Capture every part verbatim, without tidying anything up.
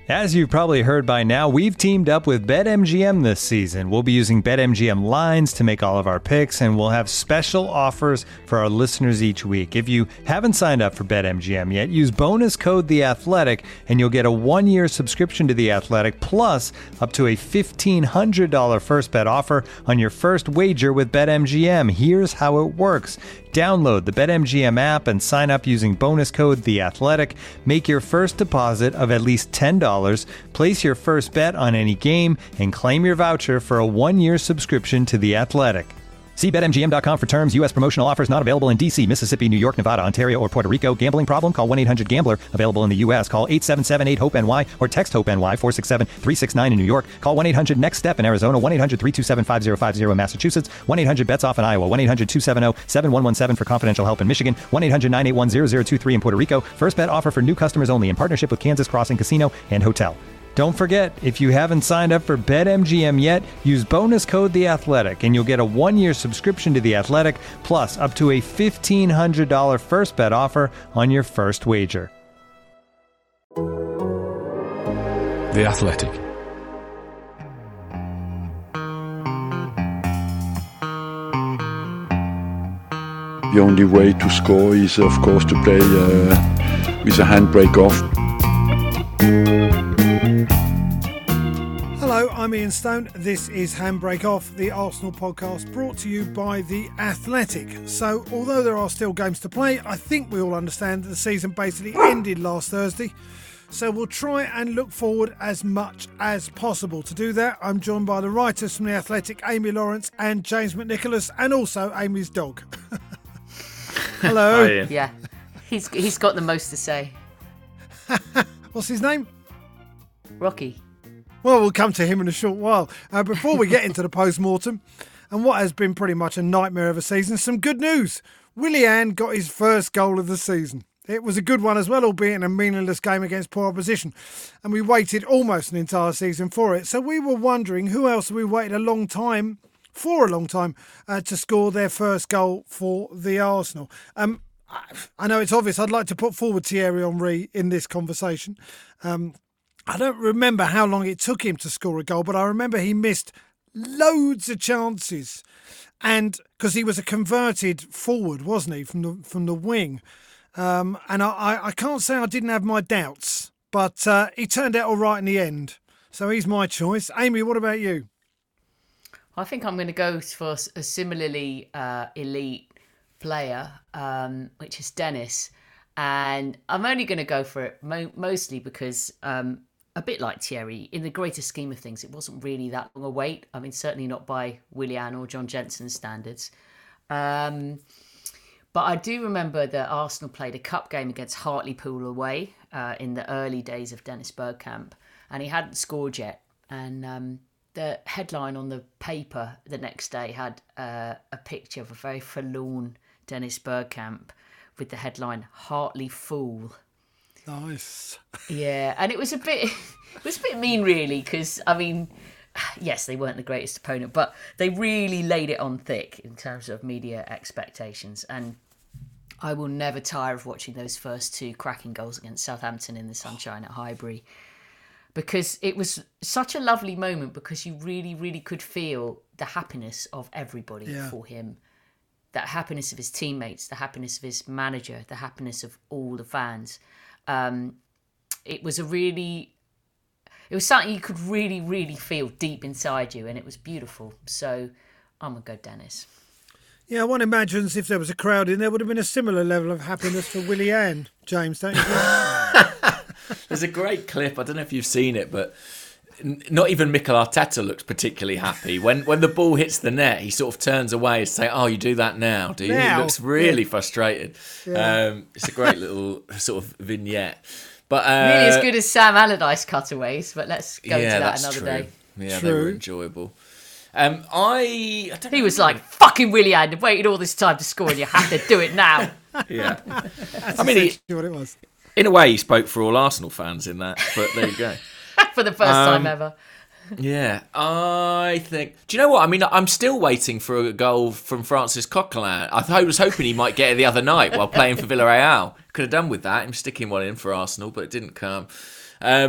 As you've probably heard by now, we've teamed up with BetMGM this season. We'll be using BetMGM lines to make all of our picks, and we'll have special offers for our listeners each week. If you haven't signed up for BetMGM yet, use bonus code The Athletic, and you'll get a one-year subscription to The Athletic, plus up to a fifteen hundred dollars first bet offer on your first wager with BetMGM. Here's how it works. Download the BetMGM app and sign up using bonus code The Athletic. Make your first deposit of at least ten dollars. Place your first bet on any game and claim your voucher for a one-year subscription to The Athletic. See Bet M G M dot com for terms. U S promotional offers not available in D C, Mississippi, New York, Nevada, Ontario, or Puerto Rico. Gambling problem? Call one eight hundred gambler. Available in the U S. Call eight seven seven eight hope N Y or text HOPE-NY four six seven three six nine in New York. Call one eight hundred next step in Arizona. one eight hundred three two seven five zero five zero in Massachusetts. one eight hundred bets off in Iowa. one eight hundred two seven zero seven one one seven for confidential help in Michigan. one eight hundred nine eight one zero zero two three in Puerto Rico. First bet offer for new customers only in partnership with Kansas Crossing Casino and Hotel. Don't forget, if you haven't signed up for BetMGM yet, use bonus code The Athletic, and you'll get a one-year subscription to The Athletic, plus up to a fifteen hundred dollars first bet offer on your first wager. The Athletic. The only way to score is, of course, to play uh, with a handbrake off. Hello, I'm Ian Stone. This is Handbrake Off, the Arsenal podcast brought to you by The Athletic. So, although there are still games to play, I think we all understand that the season basically ended last Thursday. So we'll try and look forward as much as possible. To do that, I'm joined by the writers from The Athletic, Amy Lawrence and James McNicholas, and also Amy's dog. Hello. Hi, Ian. Yeah, he's he's got the most to say. What's his name? Rocky. Well, we'll come to him in a short while. Uh, before we get into the post-mortem, and what has been pretty much a nightmare of a season, some good news. Willian got his first goal of the season. It was a good one as well, albeit in a meaningless game against poor opposition. And we waited almost an entire season for it. So we were wondering who else we waited a long time, for a long time, uh, to score their first goal for the Arsenal. Um, I know it's obvious. I'd like to put forward Thierry Henry in this conversation. Um I don't remember how long it took him to score a goal, but I remember he missed loads of chances. And because he was a converted forward, wasn't he, from the from the wing? Um, and I, I can't say I didn't have my doubts, but uh, he turned out all right in the end. So he's my choice. Amy, what about you? I think I'm going to go for a similarly uh, elite player, um, which is Dennis. And I'm only going to go for it mo- mostly because... Um, a bit like Thierry, in the greater scheme of things, it wasn't really that long a wait. I mean, certainly not by Willian or John Jensen's standards. Um, but I do remember that Arsenal played a cup game against Hartlepool away uh, in the early days of Dennis Bergkamp, and he hadn't scored yet. And um, the headline on the paper the next day had uh, a picture of a very forlorn Dennis Bergkamp with the headline, Hartley Fool. Nice. Yeah, and it was a bit, it was a bit mean, really, because I mean, yes, they weren't the greatest opponent, but they really laid it on thick in terms of media expectations. And I will never tire of watching those first two cracking goals against Southampton in the sunshine at Highbury, because it was such a lovely moment. Because you really, really could feel the happiness of everybody yeah. for him. That happiness of his teammates, the happiness of his manager, the happiness of all the fans. Um, it was a really, it was something you could really, really feel deep inside you, and it was beautiful. So I'm going to go Dennis. Yeah, one imagines if there was a crowd in there, would have been a similar level of happiness for Willian, James, don't you think? There's a great clip, I don't know if you've seen it, but not even Mikel Arteta looks particularly happy. When when the ball hits the net, he sort of turns away and says, oh, you do that now, do you? Now? He looks really yeah. frustrated. Yeah. Um, it's a great little sort of vignette. But uh, Nearly as good as Sam Allardyce cutaways, but let's go yeah, to that that's another true. day. Yeah, True. they were enjoyable. Um, I, I don't He know. was like, fucking Willian, I've waited all this time to score and you have to do it now. Yeah. That's I mean, he, essentially what it was. in a way, he spoke for all Arsenal fans in that, but there you go. For the first Um, time ever. Yeah, I think... Do you know what? I mean, I'm still waiting for a goal from Francis Coquelin. I, th- I was hoping he might get it the other night while playing for Villarreal. Could have done with that, him sticking one in for Arsenal, but it didn't come. Um,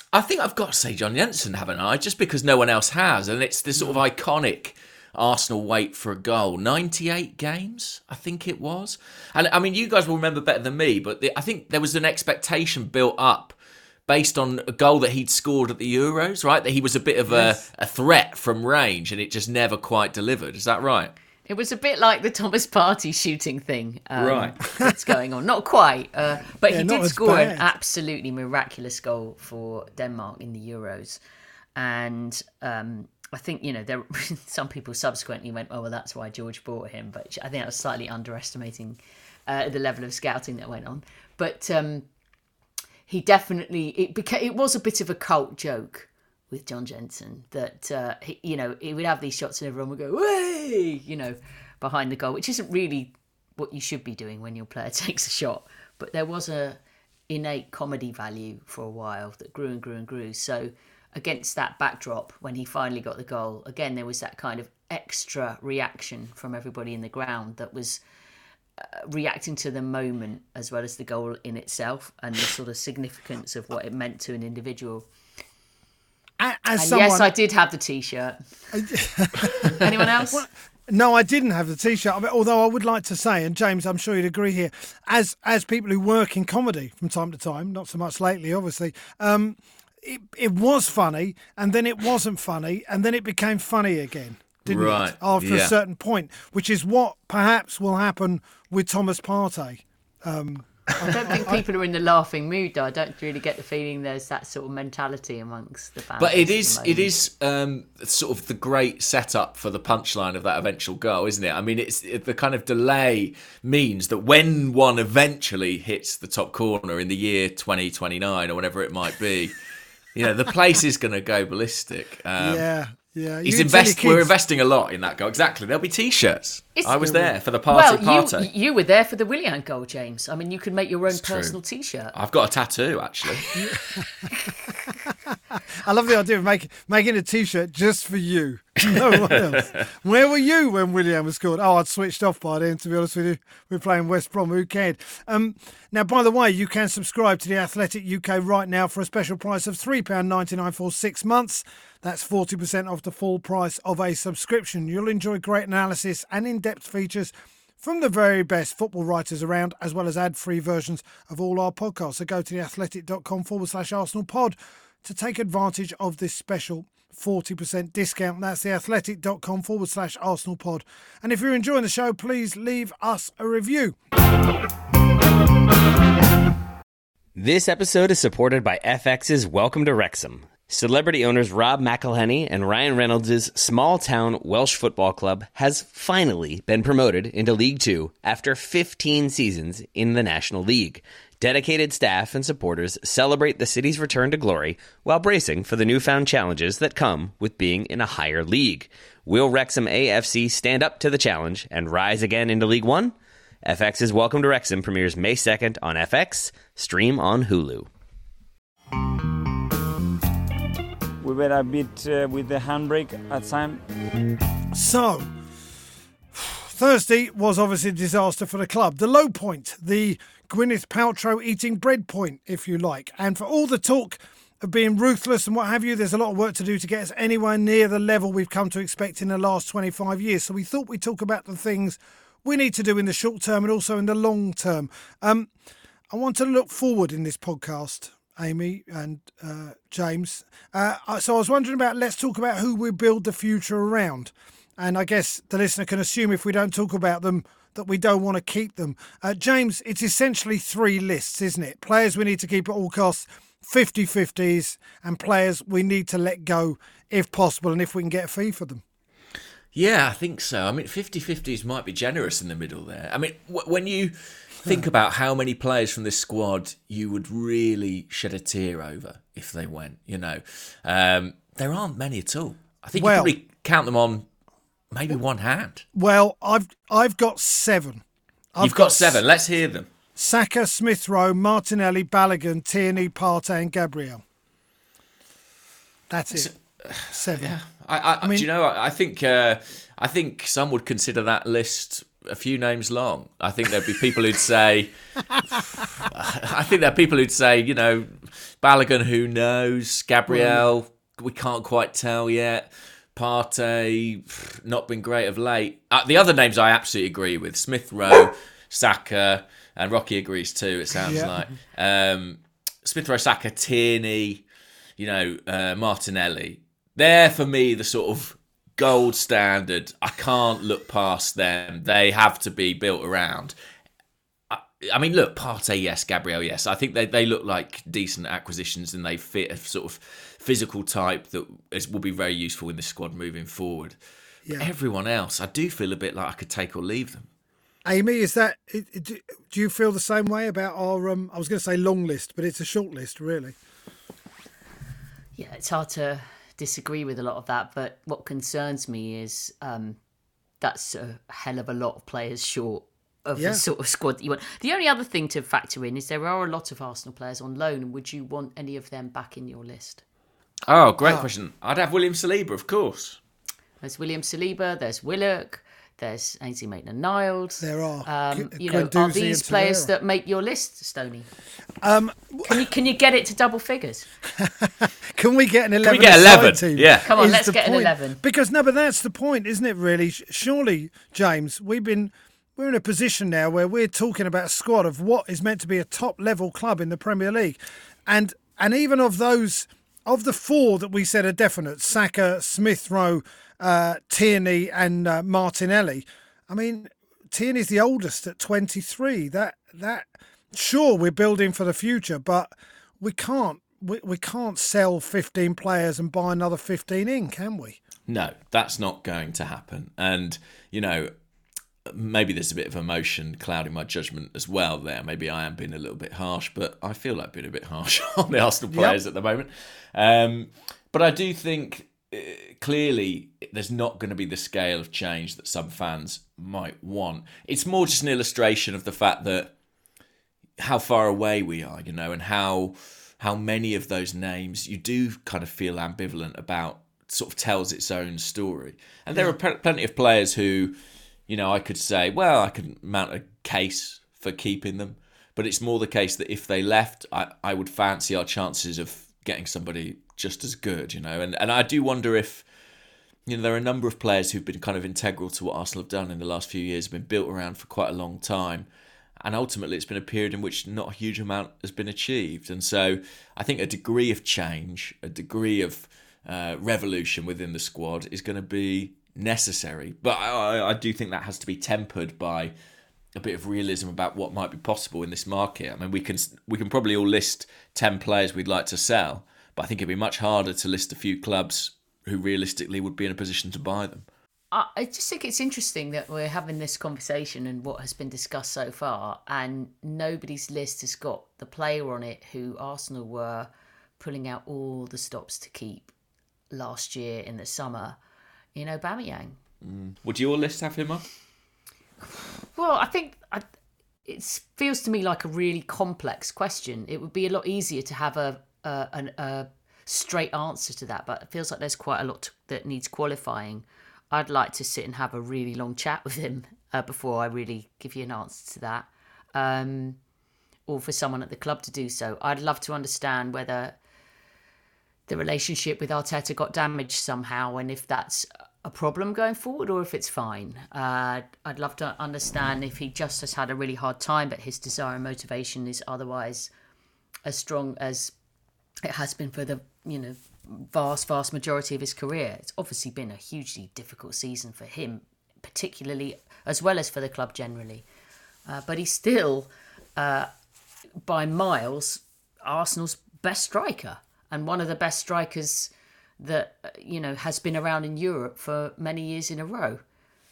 I think I've got to say John Jensen, haven't I? Just because no one else has, and it's this sort of iconic Arsenal wait for a goal. ninety-eight games, I think it was. And I mean, you guys will remember better than me, but the, I think there was an expectation built up based on a goal that he'd scored at the Euros, right? That he was a bit of Yes. a, a threat from range, and it just never quite delivered. Is that right? It was a bit like the Thomas Partey shooting thing um, Right. that's going on. Not quite, uh, but Yeah, he not did as score bad. an absolutely miraculous goal for Denmark in the Euros. And um, I think, you know, there some people subsequently went, oh, well, that's why George bought him. But I think that was slightly underestimating uh, the level of scouting that went on. But um, he definitely, it, beca- it was a bit of a cult joke with John Jensen, that uh, he, you know, he would have these shots and everyone would go, "Way!" you know, behind the goal, which isn't really what you should be doing when your player takes a shot. But there was a innate comedy value for a while that grew and grew and grew. So against that backdrop, when he finally got the goal, again there was that kind of extra reaction from everybody in the ground that was uh, reacting to the moment as well as the goal in itself and the sort of significance of what it meant to an individual. A- As And someone, yes, I did have the T-shirt. Anyone else? No, I didn't have the T-shirt. I mean, although I would like to say, and James, I'm sure you'd agree here, as as people who work in comedy from time to time, not so much lately, obviously, um, it, it was funny, and then it wasn't funny, and then it became funny again, didn't Right, it? After yeah. a certain point, which is what perhaps will happen with Thomas Partey. Um, I don't think people are in the laughing mood, though. I don't really get the feeling there's that sort of mentality amongst the fans. But it at is the it moment. is um, sort of the great setup for the punchline of that eventual goal, isn't it? I mean, it's it, the kind of delay means that when one eventually hits the top corner in the year twenty twenty-nine or whatever it might be, you know, the place is going to go ballistic. Um, yeah, yeah. He's You tell your invest. We're kids- investing a lot in that goal. Exactly. There'll be T-shirts. It's- I was there for the party. Well, party. you, you were there for the Willian goal, James. I mean, you could make your own It's true. personal T-shirt. I've got a tattoo actually. I love the idea of making making a T-shirt just for you. No one else. Where were you when Willian was scored? Oh, I'd switched off by then, to be honest with you. We're playing West Brom. Who cared? Um, now, by the way, you can subscribe to The Athletic U K right now for a special price of three pounds ninety-nine for six months. That's forty percent off the full price of a subscription. You'll enjoy great analysis and in-depth features from the very best football writers around, as well as ad-free versions of all our podcasts. So go to theathletic.com forward slash Arsenal pod to take advantage of this special forty percent discount. That's theathletic.com forward slash Arsenal pod. And if you're enjoying the show, please leave us a review. This episode is supported by F X's Welcome to Wrexham. Celebrity owners Rob McElhenney and Ryan Reynolds' small-town Welsh football club has finally been promoted into League Two after fifteen seasons in the National League. Dedicated staff and supporters celebrate the city's return to glory while bracing for the newfound challenges that come with being in a higher league. Will Wrexham A F C stand up to the challenge and rise again into League One? F X's Welcome to Wrexham premieres May second on F X, stream on Hulu. We were a bit uh, with the handbrake at time. So, Thursday was obviously a disaster for the club. The low point, the Gwyneth Paltrow eating bread point, if you like. And for all the talk of being ruthless and what have you, there's a lot of work to do to get us anywhere near the level we've come to expect in the last twenty-five years. So we thought we'd talk about the things we need to do in the short term and also in the long term. Um, I want to look forward in this podcast, Amy and uh, James. Uh, so I was wondering about, let's talk about who we build the future around. And I guess the listener can assume if we don't talk about them that we don't want to keep them. Uh, James, it's essentially three lists, isn't it? Players we need to keep at all costs, fifty-fifties, and players we need to let go if possible and if we can get a fee for them. Yeah, I think so. I mean, fifty-fifties might be generous in the middle there. I mean, w- when you think about how many players from this squad you would really shed a tear over if they went, you know, um, there aren't many at all. I think Well- you probably count them on maybe one hand. Well, I've I've got seven. I've You've got seven. Let's hear them. Saka, Smith Rowe, Martinelli, Balogun, Tierney, Partey and Gabriel. That's it. Seven. I, I, I mean- do you know? I I think uh, I think some would consider that list a few names long. I think there'd be people who'd say, I think there are people who'd say, you know, Balogun, who knows? Gabriel, we can't quite tell yet. Partey, not been great of late. Uh, the other names I absolutely agree with. Smith Rowe, Saka, and Rocky agrees too, it sounds yeah. like. Um, Smith Rowe, Saka, Tierney, you know, uh, Martinelli. They're, for me, the sort of gold standard. I can't look past them. They have to be built around. I, I mean, look, Partey, yes. Gabriel, yes. I think they, they look like decent acquisitions and they fit a sort of physical type that is, will be very useful in the squad moving forward. Yeah. Everyone else, I do feel a bit like I could take or leave them. Amy, is that? Do you feel the same way about our? Um, I was going to say long list, but it's a short list, really. Yeah, it's hard to disagree with a lot of that, but what concerns me is um, that's a hell of a lot of players short of yeah. the sort of squad that you want. The only other thing to factor in is there are a lot of Arsenal players on loan. Would you want any of them back in your list? Oh, great oh. question. I'd have William Saliba, of course. There's William Saliba, there's Willock, there's Ainsley Maitland-Niles. There are. Um, you know, are these players that make your list, Stoney? Um, can you can you get it to double figures? Can we get an eleven? Can we get eleven? Team? Yeah. Come on, let's get point. an eleven. Because no, but that's the point, isn't it? Really, surely, James, we've been we're in a position now where we're talking about a squad of what is meant to be a top level club in the Premier League, and and even of those. Of the four that we said are definite, Saka, Smith Rowe, uh, Tierney and uh, Martinelli, I mean, Tierney's the oldest at twenty-three. That that sure, we're building for the future, but we can't we, we can't sell fifteen players and buy another fifteen in, can we? No, that's not going to happen. And, you know, maybe there's a bit of emotion clouding my judgment as well there. Maybe I am being a little bit harsh, but I feel like being a bit harsh on the Arsenal players yep. at the moment. Um, but I do think uh, clearly there's not going to be the scale of change that some fans might want. It's more just an illustration of the fact that how far away we are, you know, and how how many of those names you do kind of feel ambivalent about sort of tells its own story. And there are p- plenty of players who, you know, I could say, well, I could mount a case for keeping them. But it's more the case that if they left, I, I would fancy our chances of getting somebody just as good, you know. And and I do wonder if, you know, there are a number of players who've been kind of integral to what Arsenal have done in the last few years, have been built around for quite a long time. And ultimately, it's been a period in which not a huge amount has been achieved. And so I think a degree of change, a degree of uh, revolution within the squad is going to be necessary. But I, I do think that has to be tempered by a bit of realism about what might be possible in this market. I mean, we can we can probably all list ten players we'd like to sell, but I think it'd be much harder to list a few clubs who realistically would be in a position to buy them. I just think it's interesting that we're having this conversation and what has been discussed so far, and nobody's list has got the player on it who Arsenal were pulling out all the stops to keep last year in the summer, in Aubameyang. Mm. Would your list have him up? Well, I think I, it feels to me like a really complex question. It would be a lot easier to have a a, a, a straight answer to that, but it feels like there's quite a lot to, that needs qualifying. I'd like to sit and have a really long chat with him uh, before I really give you an answer to that, um, or for someone at the club to do so. I'd love to understand whether the relationship with Arteta got damaged somehow, and if that's a problem going forward or if it's fine. Uh, I'd love to understand if he just has had a really hard time, but his desire and motivation is otherwise as strong as it has been for the, you know, vast, vast majority of his career. It's obviously been a hugely difficult season for him, particularly, as well as for the club generally. Uh, but he's still, uh, by miles, Arsenal's best striker, and one of the best strikers that, you know, has been around in Europe for many years in a row.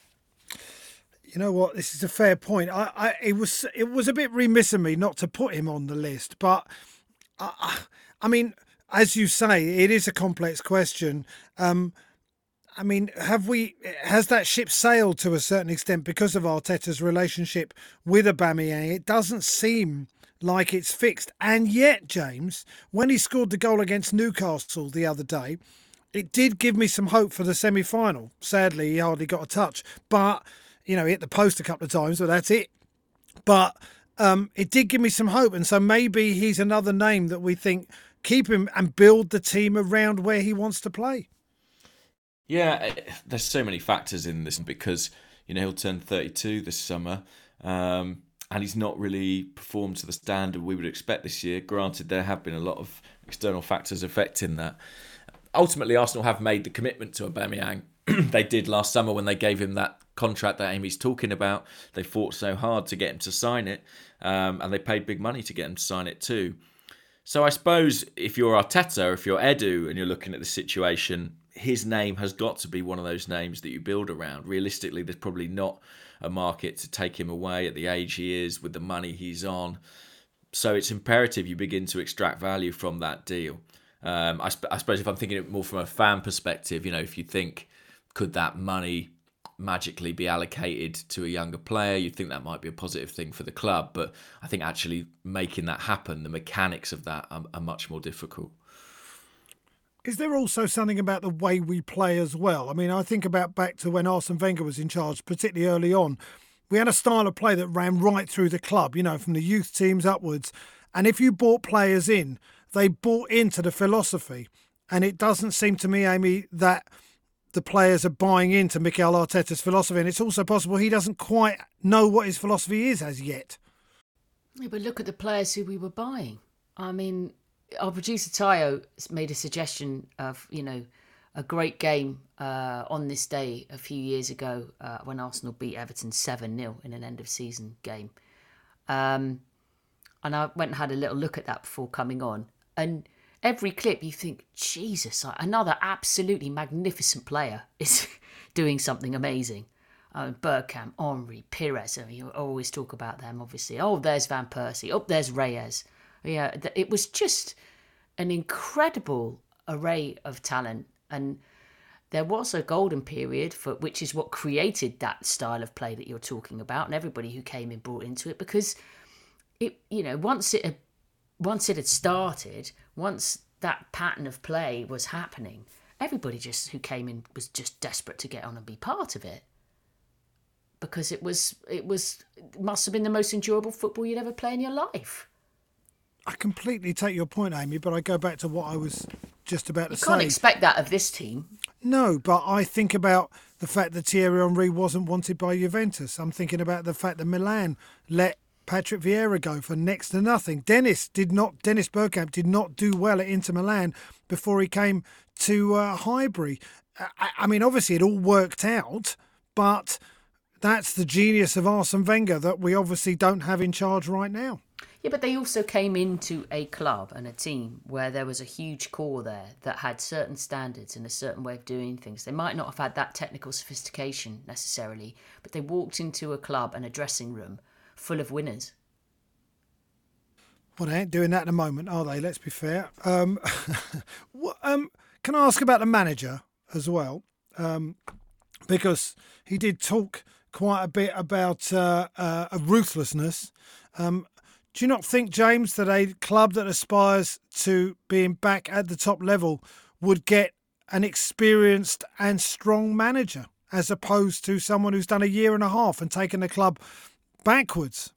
You know what? This is a fair point. I, I it was it was a bit remiss of me not to put him on the list, but I, I mean, as you say, it is a complex question. Um, I mean, have we has that ship sailed to a certain extent because of Arteta's relationship with Aubameyang? It doesn't seem like it's fixed. And yet, James, when he scored the goal against Newcastle the other day, it did give me some hope for the semi-final. Sadly, he hardly got a touch. But, you know, he hit the post a couple of times, but that's it. But um, it did give me some hope. And so maybe he's another name that we think keep him and build the team around where he wants to play. Yeah, there's so many factors in this because, you know, he'll turn thirty-two this summer. Um, and he's not really performed to the standard we would expect this year. Granted, there have been a lot of external factors affecting that. Ultimately, Arsenal have made the commitment to Aubameyang. They did last summer when they gave him that contract that Amy's talking about. They fought so hard to get him to sign it, um, and they paid big money to get him to sign it too. So I suppose if you're Arteta, if you're Edu, and you're looking at the situation, his name has got to be one of those names that you build around. Realistically, there's probably not a market to take him away at the age he is with the money he's on. So it's imperative you begin to extract value from that deal. Um, I, sp- I suppose if I'm thinking it more from a fan perspective, you know, if you think, could that money magically be allocated to a younger player, you'd think that might be a positive thing for the club. But I think actually making that happen, the mechanics of that are, are much more difficult. Is there also something about the way we play as well? I mean, I think about back to when Arsene Wenger was in charge, particularly early on. We had a style of play that ran right through the club, you know, from the youth teams upwards. And if you brought players in, they bought into the philosophy. And it doesn't seem to me, Amy, that the players are buying into Mikel Arteta's philosophy. And it's also possible he doesn't quite know what his philosophy is as yet. Yeah, but look at the players who we were buying. I mean, our producer Tayo made a suggestion of, you know, a great game uh, on this day a few years ago uh, when Arsenal beat Everton seven nil in an end-of-season game. Um, and I went and had a little look at that before coming on. And every clip you think, Jesus, another absolutely magnificent player is doing something amazing. Uh, Bergkamp, Henry, Pires, I mean, you always talk about them, obviously. Oh, there's Van Persie. Oh, there's Reyes. Yeah, it was just an incredible array of talent. And there was a golden period, for which is what created that style of play that you're talking about, and everybody who came in brought into it, because it, you know, once it had, once it had started, once that pattern of play was happening, everybody just who came in was just desperate to get on and be part of it. Because it was, it was, it must have been the most enjoyable football you'd ever play in your life. I completely take your point, Amy, but I go back to what I was just about to say. You can't expect that of this team. No, but I think about the fact that Thierry Henry wasn't wanted by Juventus. I'm thinking about the fact that Milan let Patrick Vieira go for next to nothing. Dennis did not. Dennis Bergkamp did not do well at Inter Milan before he came to uh, Highbury. I, I mean, obviously it all worked out, but that's the genius of Arsene Wenger that we obviously don't have in charge right now. Yeah, but they also came into a club and a team where there was a huge core there that had certain standards and a certain way of doing things. They might not have had that technical sophistication necessarily, but they walked into a club and a dressing room full of winners. Well, they ain't doing that at the moment, are they? Let's be fair. Um, um, can I ask about the manager as well? Um, because he did talk quite a bit about uh, uh, a ruthlessness. Um, do you not think, James, that a club that aspires to being back at the top level would get an experienced and strong manager as opposed to someone who's done a year and a half and taken the club backwards?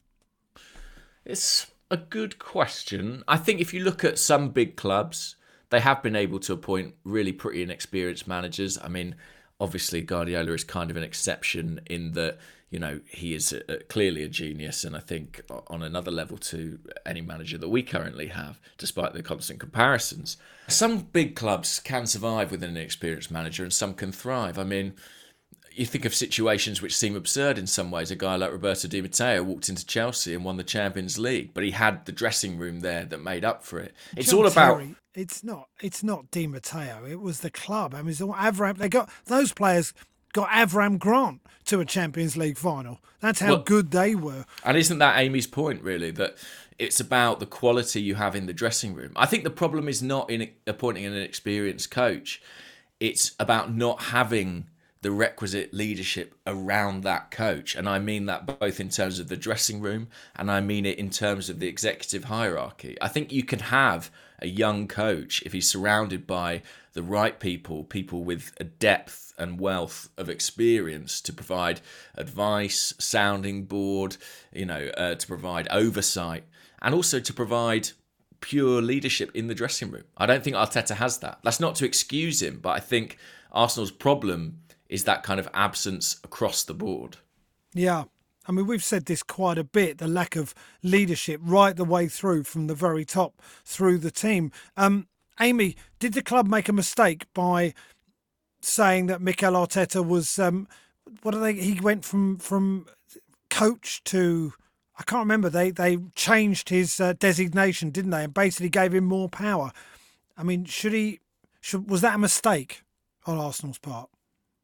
It's a good question. I think if you look at some big clubs, they have been able to appoint really pretty inexperienced managers. I mean, obviously Guardiola is kind of an exception in that, you know, he is a, a, clearly a genius, and I think on another level to any manager that we currently have, despite the constant comparisons. Some big clubs can survive with an inexperienced manager and some can thrive. I mean, you think of situations which seem absurd in some ways. A guy like Roberto Di Matteo walked into Chelsea and won the Champions League, but he had the dressing room there that made up for it. It's John all about... Terry, it's not. It's not Di Matteo. It was the club. I mean, it's all Avram. They got those players got Avram Grant to a Champions League final. That's how well, good they were. And isn't that Amy's point, really, that it's about the quality you have in the dressing room? I think the problem is not in appointing an experienced coach. It's about not having the requisite leadership around that coach. And I mean that both in terms of the dressing room and I mean it in terms of the executive hierarchy. I think you can have a young coach, if he's surrounded by the right people, people with a depth and wealth of experience to provide advice, sounding board, you know, uh, to provide oversight, and also to provide pure leadership in the dressing room. I don't think Arteta has that. That's not to excuse him, but I think Arsenal's problem is that kind of absence across the board. Yeah. I mean, we've said this quite a bit, the lack of leadership right the way through from the very top through the team. Um, Amy, did the club make a mistake by saying that Mikel Arteta was, um, what are they, he went from, from coach to, I can't remember, they, they changed his uh, designation, didn't they? And basically gave him more power. I mean, should he, should, was that a mistake on Arsenal's part?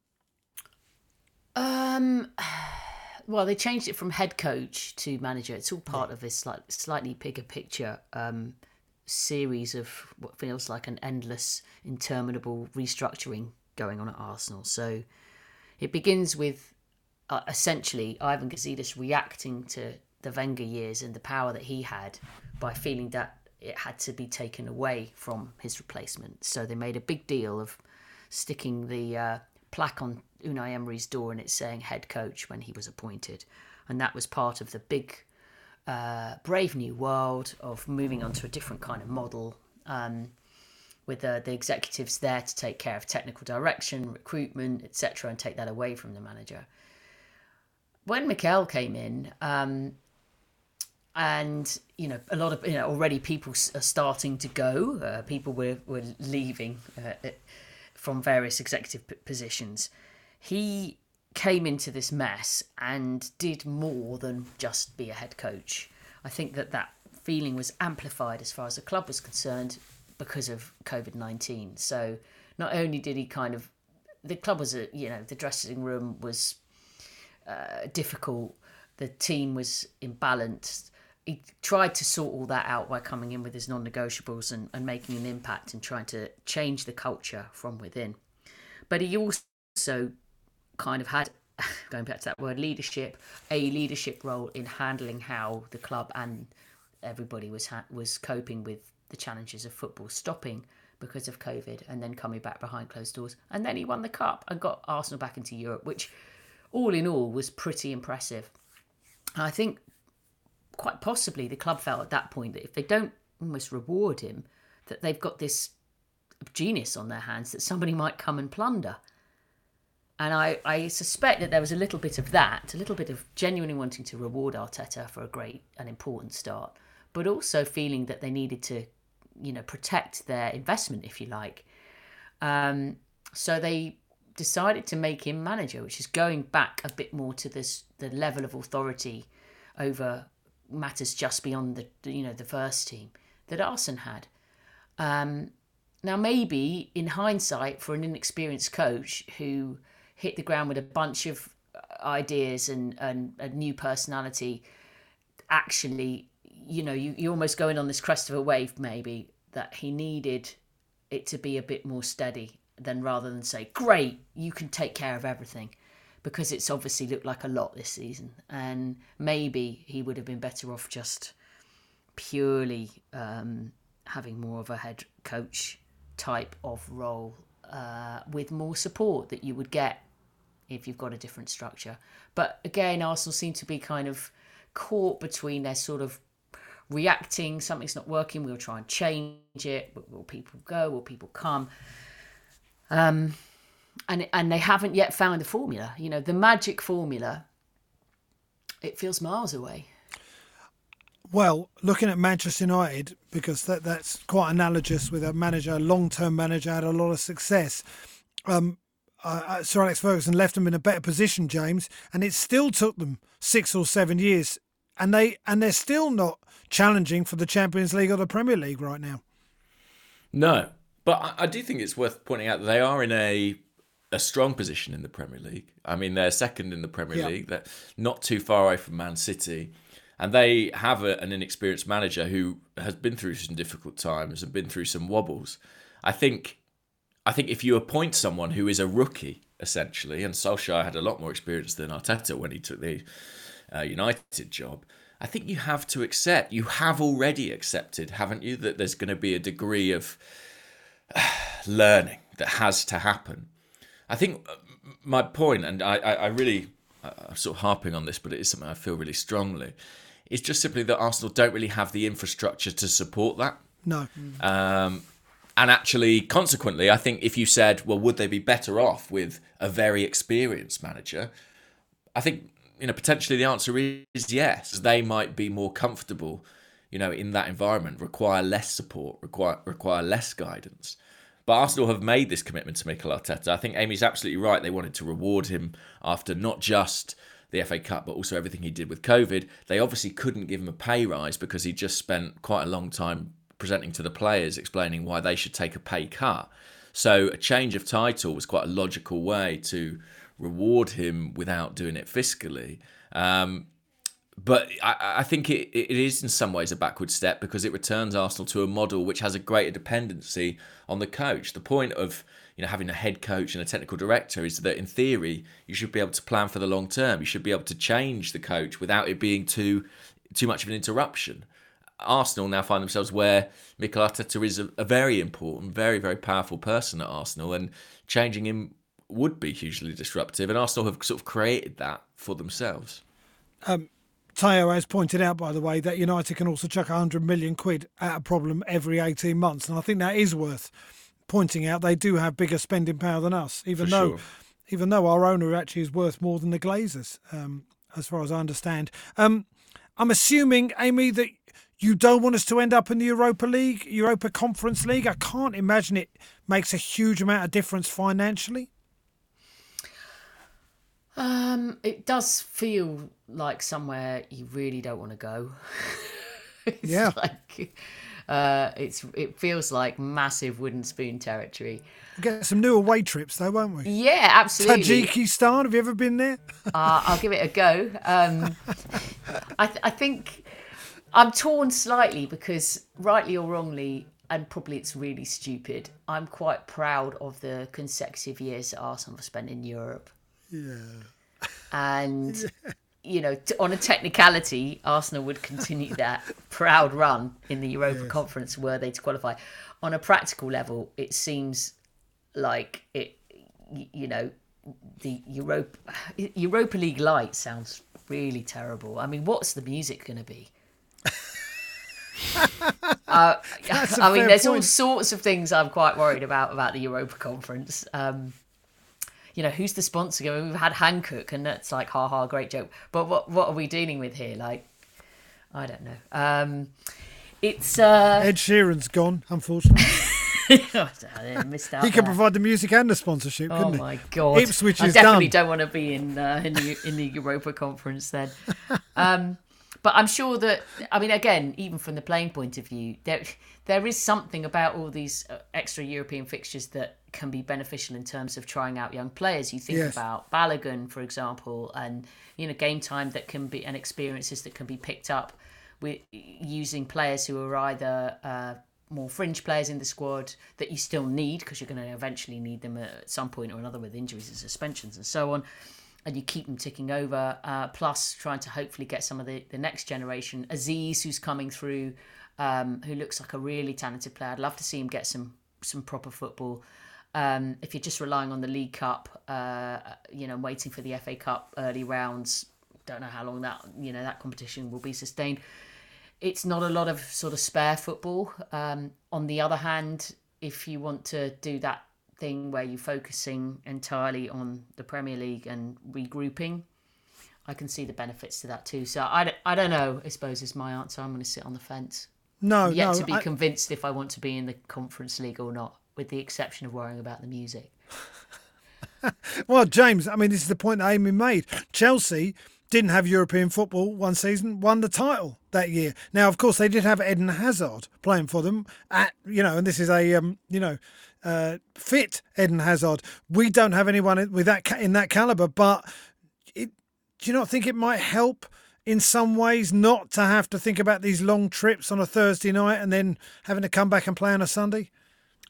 Um... Well, they changed it from head coach to manager. It's all part of this slightly, slightly bigger picture um, series of what feels like an endless, interminable restructuring going on at Arsenal. So it begins with uh, essentially Ivan Gazidis reacting to the Wenger years and the power that he had by feeling that it had to be taken away from his replacement. So they made a big deal of sticking the uh, plaque on Unai Emery's door and it's saying head coach when he was appointed. And that was part of the big, uh, brave new world of moving on to a different kind of model um, with uh, the executives there to take care of technical direction, recruitment, et cetera, and take that away from the manager. When Mikel came in, um, and, you know, a lot of, you know, already people are starting to go, uh, people were, were leaving uh, from various executive p- positions. He came into this mess and did more than just be a head coach. I think that that feeling was amplified as far as the club was concerned because of COVID nineteen. So not only did he kind of, the club was, a, you know, the dressing room was uh, difficult, the team was imbalanced. He tried to sort all that out by coming in with his non-negotiables and, and making an impact and trying to change the culture from within. But he also kind of had, going back to that word, leadership, a leadership role in handling how the club and everybody was ha- was coping with the challenges of football stopping because of COVID and then coming back behind closed doors. And then he won the cup and got Arsenal back into Europe, which all in all was pretty impressive. And I think quite possibly the club felt at that point that if they don't almost reward him, that they've got this genius on their hands that somebody might come and plunder. And I, I suspect that there was a little bit of that, a little bit of genuinely wanting to reward Arteta for a great and important start, but also feeling that they needed to, you know, protect their investment, if you like. Um, so they decided to make him manager, which is going back a bit more to this the level of authority over matters just beyond the, you know, the first team that Arsene had. Um, now, maybe in hindsight, for an inexperienced coach who hit the ground with a bunch of ideas and, and a new personality, actually, you know, you, you're almost going on this crest of a wave, maybe, that he needed it to be a bit more steady than rather than say, great, you can take care of everything, because it's obviously looked like a lot this season. And maybe he would have been better off just purely um, having more of a head coach type of role uh, with more support that you would get if you've got a different structure. But again, Arsenal seem to be kind of caught between their sort of reacting, something's not working, we'll try and change it, but will people go, will people come? Um, and and they haven't yet found the formula. You know, the magic formula, it feels miles away. Well, looking at Manchester United, because that that's quite analogous with a manager, a long-term manager, had a lot of success. Um, uh, Sir Alex Ferguson left them in a better position, James, and it still took them six or seven years, and they and they're still not challenging for the Champions League or the Premier League right now. No, but I, I do think it's worth pointing out that they are in a a strong position in the Premier League. I mean, they're second in the Premier Yeah. League. They're not too far away from Man City. And they have a, an inexperienced manager who has been through some difficult times and been through some wobbles. I think I think if you appoint someone who is a rookie, essentially, and Solskjaer had a lot more experience than Arteta when he took the uh, United job, I think you have to accept, you have already accepted, haven't you, that there's going to be a degree of learning that has to happen. I think my point, and I, I, I really, I'm sort of harping on this, but it is something I feel really strongly, is just simply that Arsenal don't really have the infrastructure to support that. No. Um, and actually, consequently, I think if you said, well, would they be better off with a very experienced manager? I think, you know, potentially the answer is yes. They might be more comfortable, you know, in that environment, require less support, require require less guidance. But Arsenal have made this commitment to Mikel Arteta. I think Amy's absolutely right. They wanted to reward him after not just the F A Cup, but also everything he did with COVID. They obviously couldn't give him a pay rise because he just spent quite a long time presenting to the players, explaining why they should take a pay cut. So a change of title was quite a logical way to reward him without doing it fiscally. Um, but I, I think it, it is in some ways a backward step because it returns Arsenal to a model which has a greater dependency on the coach. The point of you know having a head coach and a technical director is that in theory you should be able to plan for the long term. You should be able to change the coach without it being too too much of an interruption. Arsenal now find themselves where Mikel Arteta is a, a very important, very, very powerful person at Arsenal, and changing him would be hugely disruptive, and Arsenal have sort of created that for themselves. Um, Teo has pointed out, by the way, that United can also chuck one hundred million quid at a problem every eighteen months, and I think that is worth pointing out. They do have bigger spending power than us, even For though sure. even though our owner actually is worth more than the Glazers, um, as far as I understand. Um, I'm assuming, Amy, that you don't want us to end up in the Europa League, Europa Conference League. I can't imagine it makes a huge amount of difference financially. Um, it does feel like somewhere you really don't want to go. It's Yeah. like, uh, it's it feels like massive wooden spoon territory. We'll get some new away trips, though, won't we? Yeah, absolutely. Tajikistan, have you ever been there? Uh, I'll give it a go. Um, I, th- I think I'm torn slightly because, rightly or wrongly, and probably it's really stupid, I'm quite proud of the consecutive years that Arsenal have spent in Europe. Yeah. And, you know, t- on a technicality, Arsenal would continue that proud run in the Europa Yes. Conference were they to qualify. On a practical level, it seems like it, y- you know, the Europa, Europa League light sounds really terrible. I mean, what's the music going to be? uh, That's a I mean, fair there's all point. sorts of things I'm quite worried about about the Europa Conference. Um, you know, who's the sponsor? I mean, we've had Hankook, and that's like, ha ha, great joke. But what what are we dealing with here? Like, I don't know. Um, it's uh, Ed Sheeran's gone, unfortunately. I missed out. He can there. provide the music and the sponsorship, Oh couldn't he? my god! Ipswich I is definitely done. don't want to be in uh, in the in the Europa Conference then. Um, but I'm sure that, I mean, again, even from the playing point of view, there there is something about all these uh, extra European fixtures that can be beneficial in terms of trying out young players. You think Yes. about Balogun, for example, and you know, game time that can be and experiences that can be picked up with using players who are either uh, more fringe players in the squad that you still need because you're going to eventually need them at some point or another with injuries and suspensions and so on, and you keep them ticking over, uh, plus trying to hopefully get some of the, the next generation. Aziz, who's coming through, um, who looks like a really talented player. I'd love to see him get some some proper football. Um, if you're just relying on the League Cup, uh, you know, waiting for the F A Cup early rounds, don't know how long that, you know, that competition will be sustained. It's not a lot of sort of spare football. Um, on the other hand, if you want to do that thing where you're focusing entirely on the Premier League and regrouping, I can see the benefits to that too. So I don't, I don't know, I suppose is my answer. I'm going to sit on the fence. No, I'm yet no. to be I- convinced if I want to be in the Conference League or not, with the exception of worrying about the music. Well, James, I mean, this is the point that Amy made. Chelsea didn't have European football one season, won the title that year. Now, of course, they did have Eden Hazard playing for them at, you know, and this is a, um, you know, uh, fit Eden Hazard. We don't have anyone with that ca- in that caliber, but it, do you not think it might help in some ways not to have to think about these long trips on a Thursday night and then having to come back and play on a Sunday?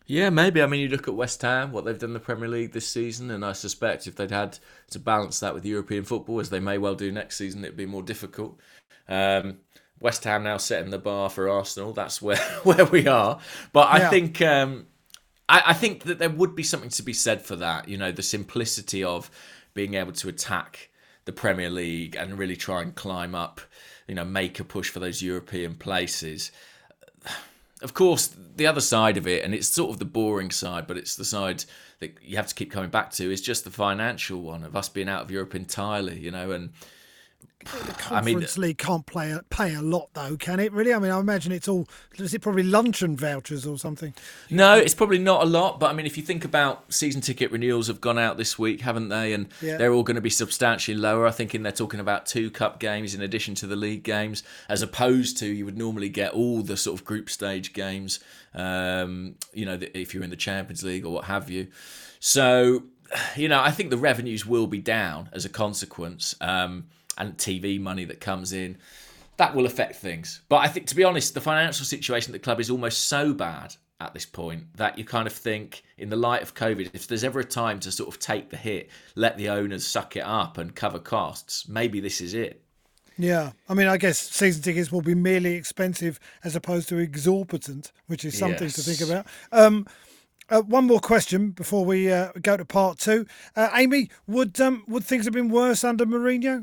Yeah, maybe. I mean, you look at West Ham, what they've done in the Premier League this season, and I suspect if they'd had to balance that with European football, as they may well do next season, it'd be more difficult. Um, West Ham now setting the bar for Arsenal. That's where, where we are. But I Yeah. think um, I, I think that there would be something to be said for that. You know, the simplicity of being able to attack the Premier League and really try and climb up, you know, make a push for those European places. Of course, the other side of it, and it's sort of the boring side, but it's the side that you have to keep coming back to, is just the financial one of us being out of Europe entirely, you know. And The I mean, Conference League can't play a, pay a lot, though, can it? Really? I mean, I imagine it's all. Is it probably luncheon vouchers or something? no, it's probably not a lot. But I mean, if you think about season ticket renewals have gone out this week, haven't they? And Yeah. they're all going to be substantially lower. I think in they're talking about two cup games in addition to the league games, as opposed to you would normally get all the sort of group stage games. Um, you know, if you're in the Champions League or what have you. So, you know, I think the revenues will be down as a consequence. Um, and T V money that comes in, that will affect things. But I think, to be honest, the financial situation at the club is almost so bad at this point that you kind of think, in the light of COVID, if there's ever a time to sort of take the hit, let the owners suck it up and cover costs, maybe this is it. Yeah. I mean, I guess season tickets will be merely expensive as opposed to exorbitant, which is something to think Yes. about. Um, uh, one more question before we uh, go to part two. Uh, Amy, would um, would things have been worse under Mourinho?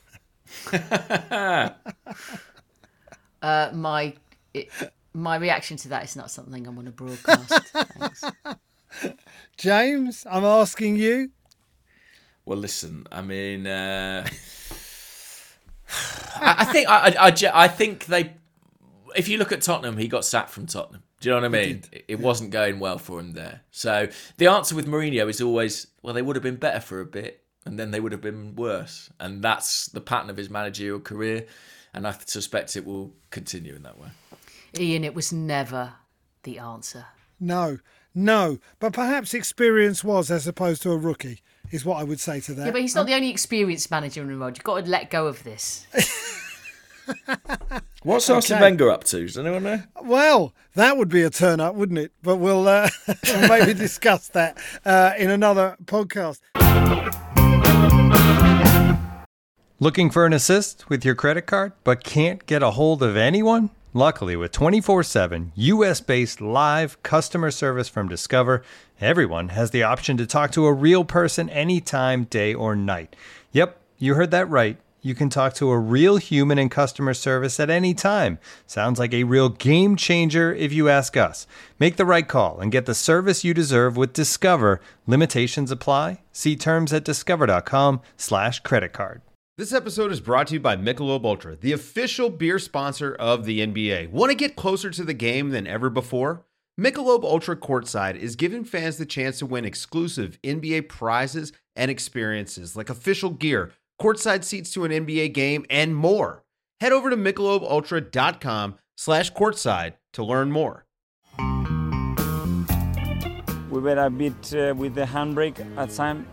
Uh, my it, my reaction to that is not something I want to broadcast. Thanks. James, I'm asking you. Well, listen, I mean, uh, I, I think I, I, I, ge- I think they. If you look at Tottenham, he got sacked from Tottenham. Do you know what I mean? It, it wasn't going well for him there. So the answer with Mourinho is always, well, they would have been better for a bit, and then they would have been worse. And that's the pattern of his managerial career, and I suspect it will continue in that way. Ian, it was never the answer. No, no. But perhaps experience was as opposed to a rookie, is what I would say to that. Yeah, but he's not the only experienced manager in the world. You've got to let go of this. What's Arsene Okay. Wenger up to? Does anyone know? Well, that would be a turn up, wouldn't it? But we'll, uh, we'll maybe discuss that uh, in another podcast. Looking for an assist with your credit card, but can't get a hold of anyone? Luckily, with twenty-four seven U S-based live customer service from Discover, everyone has the option to talk to a real person anytime, day or night. Yep, you heard that right. You can talk to a real human in customer service at any time. Sounds like a real game changer if you ask us. Make the right call and get the service you deserve with Discover. Limitations apply. See terms at discover.com slash credit card. This episode is brought to you by Michelob Ultra, the official beer sponsor of the N B A. Want to get closer to the game than ever before? Michelob Ultra Courtside is giving fans the chance to win exclusive N B A prizes and experiences like official gear, courtside seats to an N B A game, and more. Head over to michelobultra.com slash courtside to learn more. We were a bit uh, with the handbrake at time.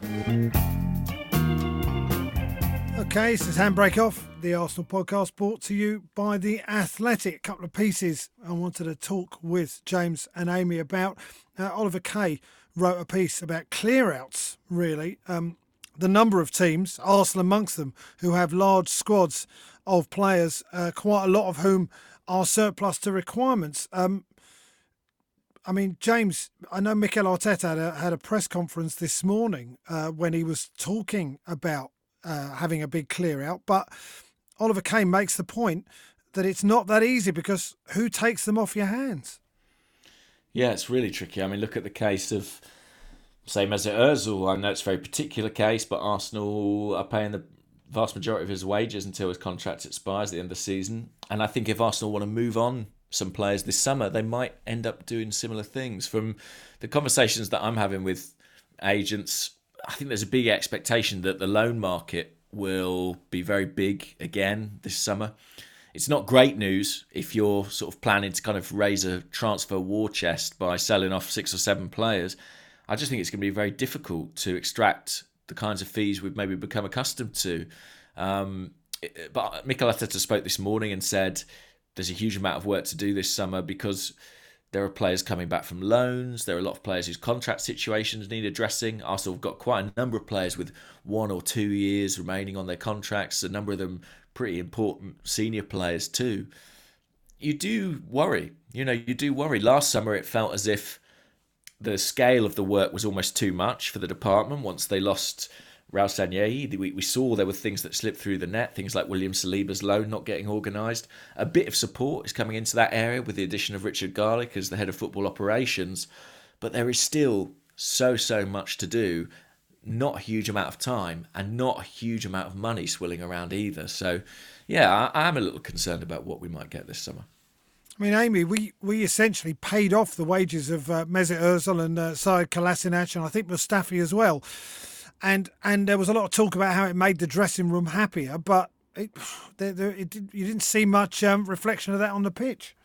Okay, this is Handbrake Off, the Arsenal podcast brought to you by The Athletic. A couple of pieces I wanted to talk with James and Amy about. Uh, Oliver Kay wrote a piece about clear-outs, really. Um, the number of teams, Arsenal amongst them, who have large squads of players, uh, quite a lot of whom are surplus to requirements. Um, I mean, James, I know Mikel Arteta had a, had a press conference this morning uh, when he was talking about uh, having a big clear out, but Oliver Kay makes the point that it's not that easy because who takes them off your hands? Yeah, it's really tricky. I mean, look at the case of, say, Mesut Ozil. I know it's a very particular case, but Arsenal are paying the vast majority of his wages until his contract expires at the end of the season. And I think if Arsenal want to move on some players this summer, they might end up doing similar things. From the conversations that I'm having with agents, I think there's a big expectation that the loan market will be very big again this summer. It's not great news if you're sort of planning to kind of raise a transfer war chest by selling off six or seven players. I just think it's going to be very difficult to extract the kinds of fees we've maybe become accustomed to. Um, but Mikel Arteta spoke this morning and said there's a huge amount of work to do this summer because There are players coming back from loans. There are a lot of players whose contract situations need addressing. Arsenal have got quite a number of players with one or two years remaining on their contracts. A number of them pretty important senior players too. You do worry. You know, you do worry. Last summer it felt as if the scale of the work was almost too much for the department once they lost Raul Sanllehi. We, we saw there were things that slipped through the net, things like William Saliba's loan not getting organised. A bit of support is coming into that area with the addition of Richard Garlick as the head of football operations, but there is still so, so much to do, not a huge amount of time, and not a huge amount of money swilling around either. So, yeah, I, I'm a little concerned about what we might get this summer. I mean, Amy, we, we essentially paid off the wages of uh, Mesut Ozil and uh, Saad Kolasinac, and I think Mustafi as well. And and there was a lot of talk about how it made the dressing room happier, but it, there, there, it did, you didn't see much um, reflection of that on the pitch.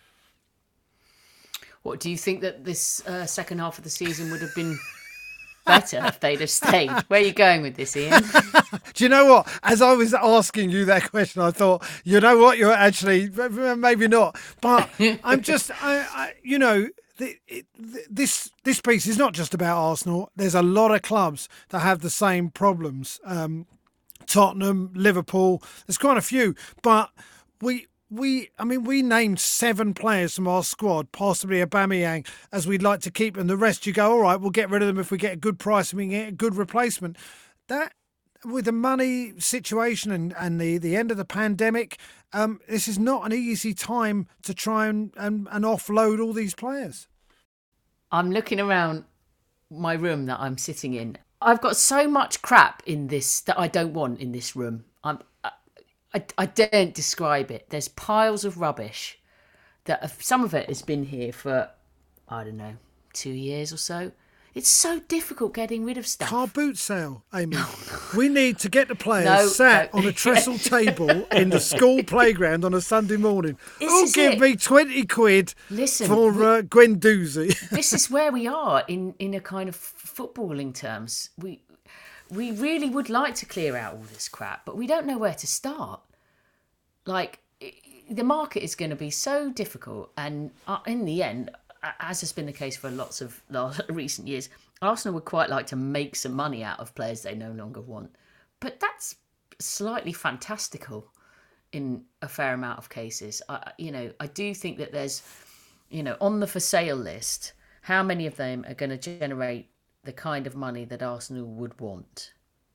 What, do you think that this uh, second half of the season would have been better if they'd have stayed? Where are you going with this, Ian? Do you know what? As I was asking you that question, I thought, you know what, you're actually, maybe not. But I'm just, I, I you know, the, it, this this piece is not just about Arsenal. There's a lot of clubs that have the same problems. Um, Tottenham, Liverpool, there's quite a few. But we... We, I mean, we named seven players from our squad, possibly Aubameyang, as we'd like to keep, and the rest you go, all right, we'll get rid of them if we get a good price and we get a good replacement. That, with the money situation and, and the, the end of the pandemic, um, this is not an easy time to try and, and, and offload all these players. I'm looking around my room that I'm sitting in. I've got so much crap in this that I don't want in this room. I'm I, I daren't describe it. There's piles of rubbish that have, some of it has been here for, I don't know, two years or so. It's so difficult getting rid of stuff. Car boot sale, Amy. We need to get the players no, sat no. on a trestle table in the school playground on a Sunday morning. Who'll give it. me twenty quid Listen, for uh, Guendouzi? This is where we are in, in a kind of footballing terms. We... We really would like to clear out all this crap, but we don't know where to start. Like, the market is going to be so difficult. And in the end, as has been the case for lots of recent years, Arsenal would quite like to make some money out of players they no longer want. But that's slightly fantastical in a fair amount of cases. I, you know, I do think that there's, you know, on the for sale list, how many of them are going to generate the kind of money that Arsenal would want?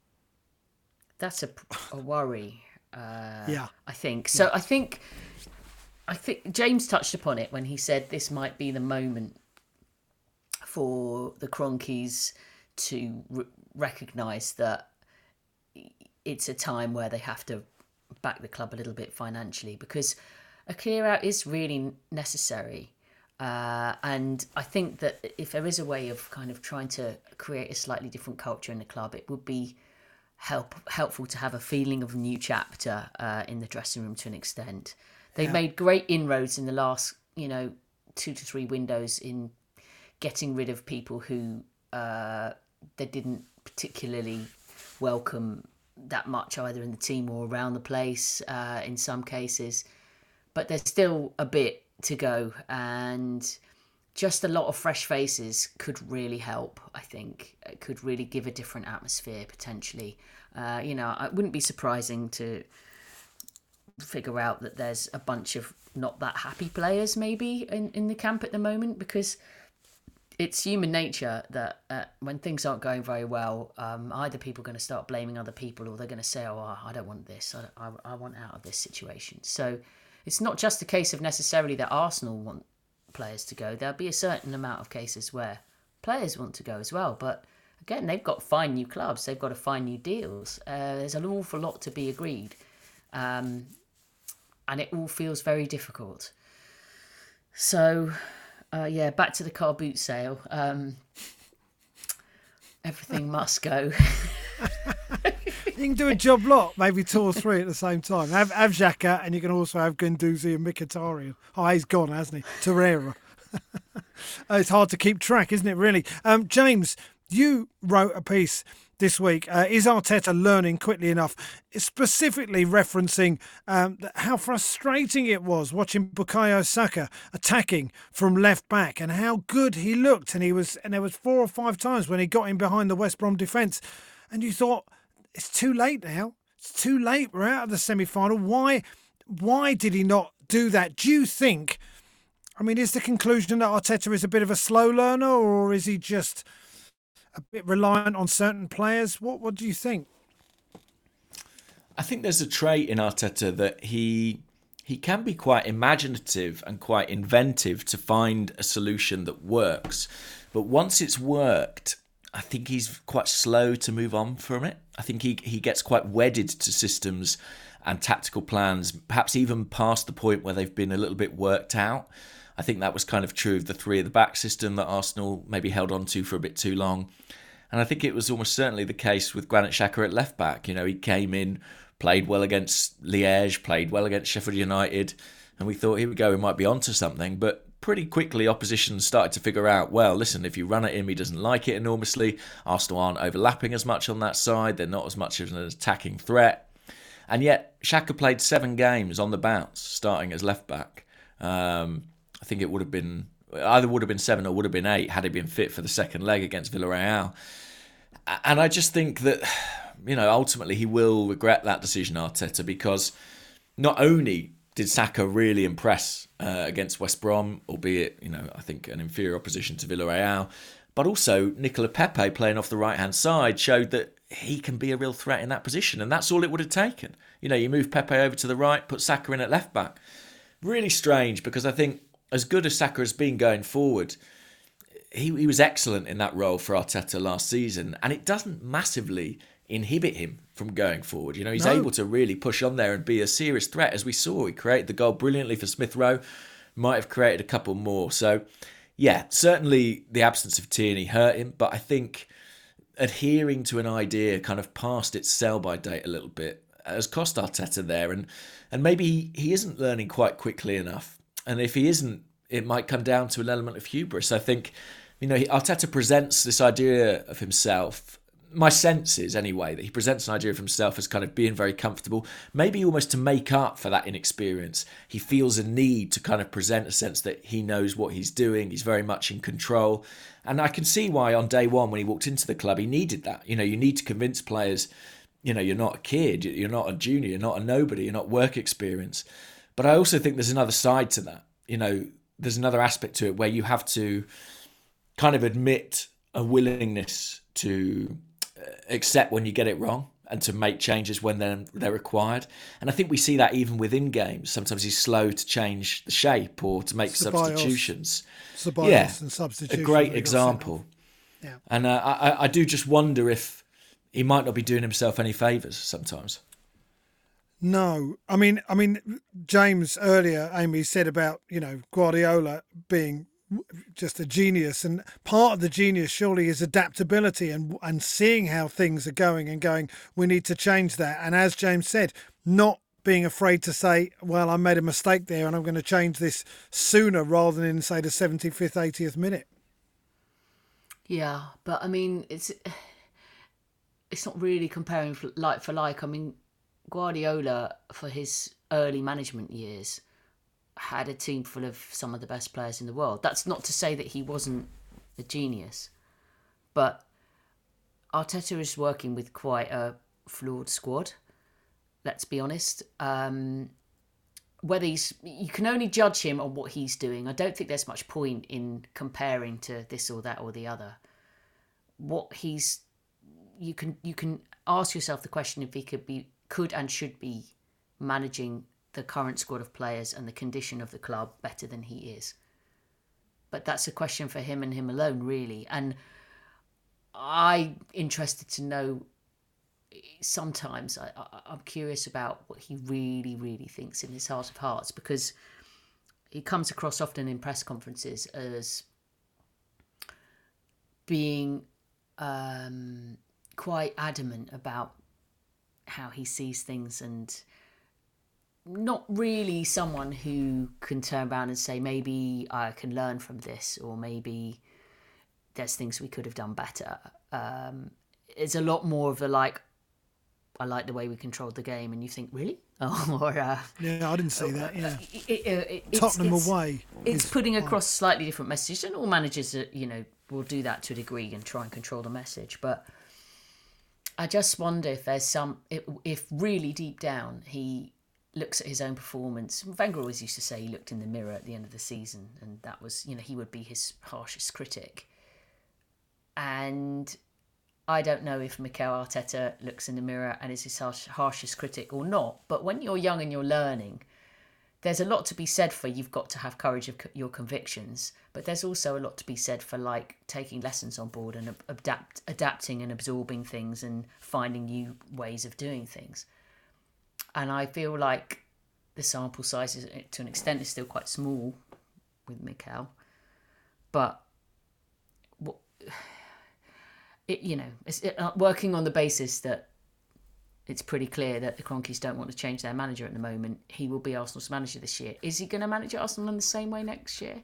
That's a, a worry. Uh, yeah, I think so. Yeah. I think, I think James touched upon it when he said this might be the moment for the Kroenkes to re- recognise that it's a time where they have to back the club a little bit financially, because a clear out is really necessary. Uh, and I think that if there is a way of kind of trying to create a slightly different culture in the club, it would be help helpful to have a feeling of a new chapter uh, in the dressing room to an extent. They've yeah. made great inroads in the last, you know, two to three windows in getting rid of people who uh, they didn't particularly welcome that much, either in the team or around the place uh, in some cases. But there's still a bit to go, and just a lot of fresh faces could really help. I think it could really give a different atmosphere potentially. Uh, you know, it wouldn't be surprising to figure out that there's a bunch of not that happy players maybe in, in the camp at the moment, because it's human nature that uh, when things aren't going very well, um, either people are going to start blaming other people, or they're going to say, oh, I don't want this, I, I, I want out of this situation. So it's not just a case of necessarily that Arsenal want players to go. There'll be a certain amount of cases where players want to go as well. But again, they've got to find new clubs. They've got to find new deals. Uh, there's an awful lot to be agreed. Um, and it all feels very difficult. So, uh, yeah, back to the car boot sale. Um, everything must go. You can do a job lot, maybe two or three at the same time. Have, have Xhaka, and you can also have Guendouzi and Mkhitaryan. Oh, he's gone, hasn't he? Torreira. It's hard to keep track, isn't it, really? Um, James, you wrote a piece this week. Uh, is Arteta learning quickly enough? Specifically referencing um, how frustrating it was watching Bukayo Saka attacking from left back and how good he looked. And he was, and there was four or five times when he got in behind the West Brom defence, and you thought, it's too late now. It's too late. We're out of the semi-final. Why? Why did he not do that? Do you think? I mean, is the conclusion that Arteta is a bit of a slow learner, or is he just a bit reliant on certain players? What What do you think? I think there's a trait in Arteta that he he can be quite imaginative and quite inventive to find a solution that works. But once it's worked, I think he's quite slow to move on from it. I think he he gets quite wedded to systems and tactical plans, perhaps even past the point where they've been a little bit worked out. I think that was kind of true of the three at the back system that Arsenal maybe held on to for a bit too long. And I think it was almost certainly the case with Granit Xhaka at left back. You know, he came in, played well against Liège, played well against Sheffield United, and we thought, here we go, we might be onto something. But pretty quickly, opposition started to figure out, well, listen, if you run at him, he doesn't like it enormously. Arsenal aren't overlapping as much on that side. They're not as much of an attacking threat. And yet, Xhaka played seven games on the bounce, starting as left back. Um... I think it would have been, either would have been seven or would have been eight had he been fit for the second leg against Villarreal. And I just think that, you know, ultimately he will regret that decision, Arteta, because not only did Saka really impress uh, against West Brom, albeit, you know, I think an inferior opposition to Villarreal, but also Nicola Pepe playing off the right-hand side showed that he can be a real threat in that position. And that's all it would have taken. You know, you move Pepe over to the right, put Saka in at left back. Really strange, because I think as good as Saka has been going forward, he, he was excellent in that role for Arteta last season, and it doesn't massively inhibit him from going forward. You know, he's no. able to really push on there and be a serious threat, as we saw. He created the goal brilliantly for Smith Rowe, might have created a couple more. So, yeah, certainly the absence of Tierney hurt him, but I think adhering to an idea kind of past its sell-by date a little bit has cost Arteta there, and, and maybe he, he isn't learning quite quickly enough. And if he isn't, it might come down to an element of hubris. I think, you know, Arteta presents this idea of himself. My sense is, anyway, that he presents an idea of himself as kind of being very comfortable, maybe almost to make up for that inexperience. He feels a need to kind of present a sense that he knows what he's doing. He's very much in control. And I can see why on day one, when he walked into the club, he needed that. You know, you need to convince players, you know, you're not a kid, you're not a junior, you're not a nobody, you're not work experience. But I also think there's another side to that. You know, there's another aspect to it where you have to kind of admit a willingness to accept when you get it wrong and to make changes when they're, they're required. And I think we see that even within games. Sometimes he's slow to change the shape or to make Ceballos. substitutions. Ceballos yeah, and substitutions. A great example. Yeah. And uh, I, I do just wonder if he might not be doing himself any favours sometimes. No, I mean, I mean, James earlier, Amy said about, you know, Guardiola being just a genius, and part of the genius surely is adaptability and and seeing how things are going and going, we need to change that. And as James said, not being afraid to say, well, I made a mistake there and I'm going to change this sooner rather than in, say, the seventy-fifth, eightieth minute. Yeah, but I mean, it's it's not really comparing like for like. I mean, Guardiola, for his early management years, had a team full of some of the best players in the world. That's not to say that he wasn't a genius, but Arteta is working with quite a flawed squad, let's be honest. Um, whether he's, you can only judge him on what he's doing. I don't think there's much point in comparing to this or that or the other. What he's, you can you can ask yourself the question if he could be could and should be managing the current squad of players and the condition of the club better than he is. But that's a question for him and him alone, really. And I'm interested to know, sometimes I, I, I'm curious about what he really, really thinks in his heart of hearts, because he comes across often in press conferences as being um, quite adamant about how he sees things, and not really someone who can turn around and say, maybe I can learn from this, or maybe there's things we could have done better. Um, it's a lot more of the like, I like the way we controlled the game, and you think, really? Oh, or uh, yeah, I didn't see that. Yeah, it, it, it, it's, Tottenham it's, away. It's putting across slightly different messages, and all managers, are, you know, will do that to a degree and try and control the message. But I just wonder if there's some, if, if really deep down he looks at his own performance. Wenger always used to say he looked in the mirror at the end of the season, and that was, you know, he would be his harshest critic. And I don't know if Mikel Arteta looks in the mirror and is his harsh, harshest critic or not. But when you're young and you're learning, there's a lot to be said for you've got to have courage of your convictions. But there's also a lot to be said for like taking lessons on board and adapt, adapting and absorbing things and finding new ways of doing things. And I feel like the sample size is, to an extent, is still quite small with Mikel. But what... It, you know, it's it, uh, working on the basis that it's pretty clear that the Kroenkes don't want to change their manager at the moment. He will be Arsenal's manager this year. Is he going to manage Arsenal in the same way next year?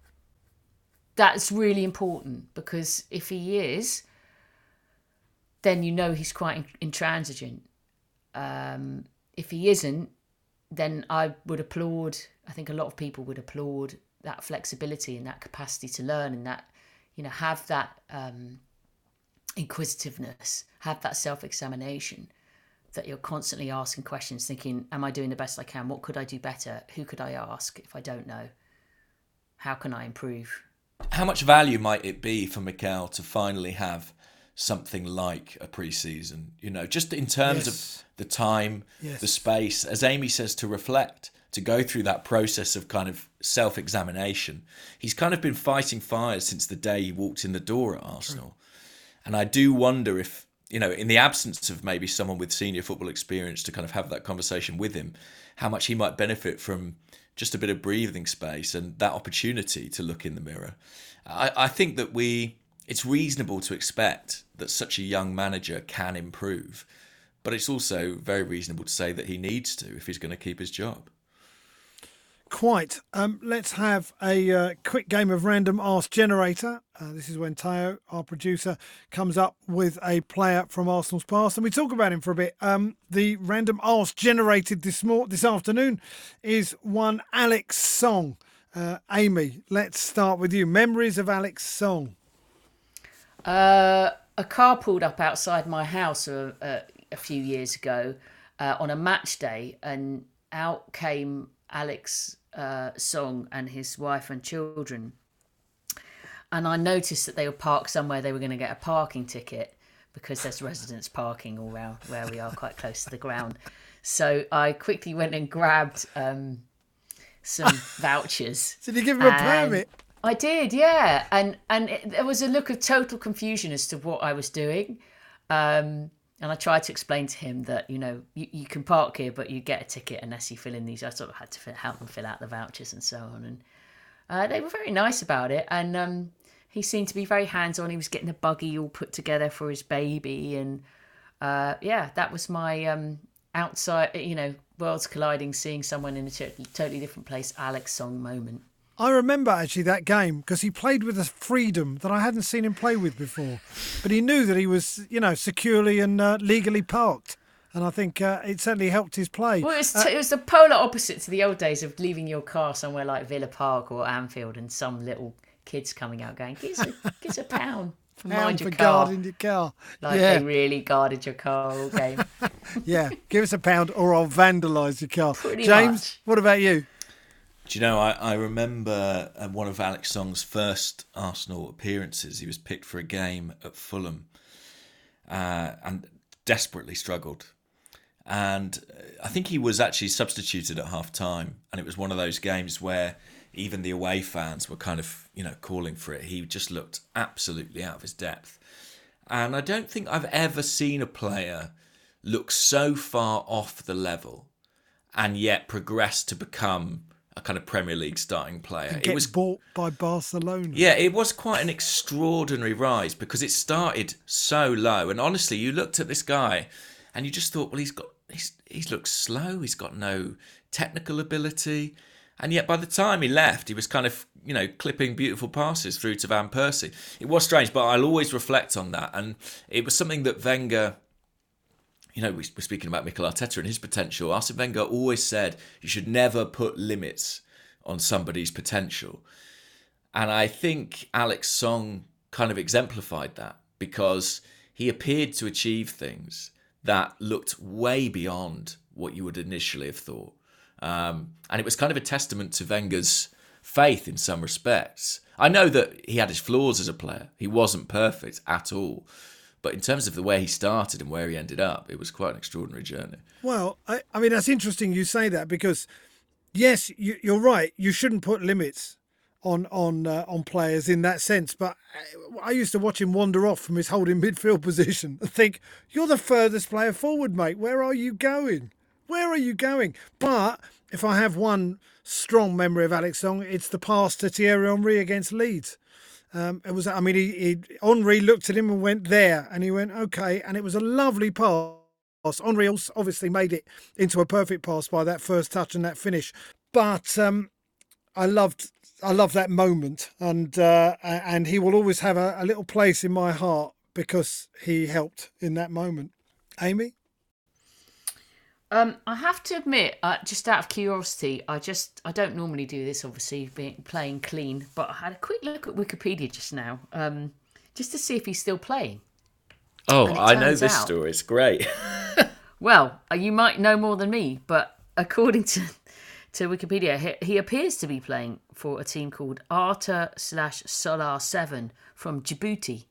That's really important, because if he is, then you know he's quite intransigent. Um, if he isn't, then I would applaud, I think a lot of people would applaud that flexibility and that capacity to learn, and that, you know, have that... Um, inquisitiveness, have that self-examination, that you're constantly asking questions, thinking, am I doing the best I can? What could I do better? Who could I ask if I don't know? How can I improve? How much value might it be for Mikel to finally have something like a pre-season? You know, just in terms yes. of the time, yes. the space, as Amy says, to reflect, to go through that process of kind of self-examination. He's kind of been fighting fires since the day he walked in the door at Arsenal. True. And I do wonder if, you know, in the absence of maybe someone with senior football experience to kind of have that conversation with him, how much he might benefit from just a bit of breathing space and that opportunity to look in the mirror. I, I think that we, it's reasonable to expect that such a young manager can improve, but it's also very reasonable to say that he needs to if he's going to keep his job. Quite. Um, let's have a uh, quick game of Random Ask Generator. Uh, this is when Tao, our producer, comes up with a player from Arsenal's past, and we talk about him for a bit. Um, the Random Ask generated this mor- this afternoon is one Alex Song. Uh, Amy, let's start with you. Memories of Alex Song. Uh, a car pulled up outside my house a, a, a few years ago uh, on a match day, and out came Alex uh, Song and his wife and children. And I noticed that they were parked somewhere they were going to get a parking ticket, because there's residence parking all around where we are, quite close to the ground. So I quickly went and grabbed um, some vouchers. Did you give him a permit? I did, yeah. And and it, there was a look of total confusion as to what I was doing. Um, and I tried to explain to him that, you know, you, you can park here, but you get a ticket unless you fill in these. I sort of had to fill, help them fill out the vouchers and so on. And uh, they were very nice about it. And um, he seemed to be very hands-on. He was getting a buggy all put together for his baby. And uh, yeah, that was my um, outside, you know, worlds colliding, seeing someone in a t- totally different place, Alex Song moment. I remember actually that game because he played with a freedom that I hadn't seen him play with before. But he knew that he was, you know, securely and uh, legally parked. And I think uh, it certainly helped his play. Well, it was, uh, t- it was the polar opposite to the old days of leaving your car somewhere like Villa Park or Anfield and some little kids coming out going, give us a, give us a pound for mind your for car. guarding your car. Like yeah. they really guarded your car all game. Yeah, give us a pound or I'll vandalise your car. Pretty James, much. What about you? Do you know, I, I remember one of Alex Song's first Arsenal appearances. He was picked for a game at Fulham uh, and desperately struggled. And I think he was actually substituted at half time. And it was one of those games where even the away fans were kind of, you know, calling for it. He just looked absolutely out of his depth. And I don't think I've ever seen a player look so far off the level and yet progress to become a kind of Premier League starting player. And get it was bought by Barcelona. Yeah, it was quite an extraordinary rise because it started so low. And honestly, you looked at this guy and you just thought, well, he's got he's he's looks slow. He's got no technical ability. And yet by the time he left, he was kind of, you know, clipping beautiful passes through to Van Persie. It was strange, but I'll always reflect on that. And it was something that Wenger, you know, we're speaking about Mikel Arteta and his potential. Arsene Wenger always said you should never put limits on somebody's potential. And I think Alex Song kind of exemplified that, because he appeared to achieve things that looked way beyond what you would initially have thought. Um, and it was kind of a testament to Wenger's faith in some respects. I know that he had his flaws as a player. He wasn't perfect at all. But in terms of the way he started and where he ended up, it was quite an extraordinary journey. Well, I, I mean, that's interesting you say that, because, yes, you, you're right. You shouldn't put limits on on uh, on players in that sense. But I, I used to watch him wander off from his holding midfield position and think, you're the furthest player forward, mate. Where are you going? Where are you going? But if I have one strong memory of Alex Song, it's the pass to Thierry Henry against Leeds. Um, it was, I mean, he, he Henry looked at him and went there, and he went, okay, and it was a lovely pass. Henry obviously made it into a perfect pass by that first touch and that finish. But um, I loved, I loved that moment, and uh, and he will always have a, a little place in my heart because he helped in that moment. Amy? Um, I have to admit, uh, just out of curiosity, I just I don't normally do this, obviously, being playing clean, but I had a quick look at Wikipedia just now, um, just to see if he's still playing. Oh, I know turns this out- story. It's great. Well, uh, you might know more than me, but according to to Wikipedia, he, he appears to be playing for a team called Arta slash Solar Seven from Djibouti,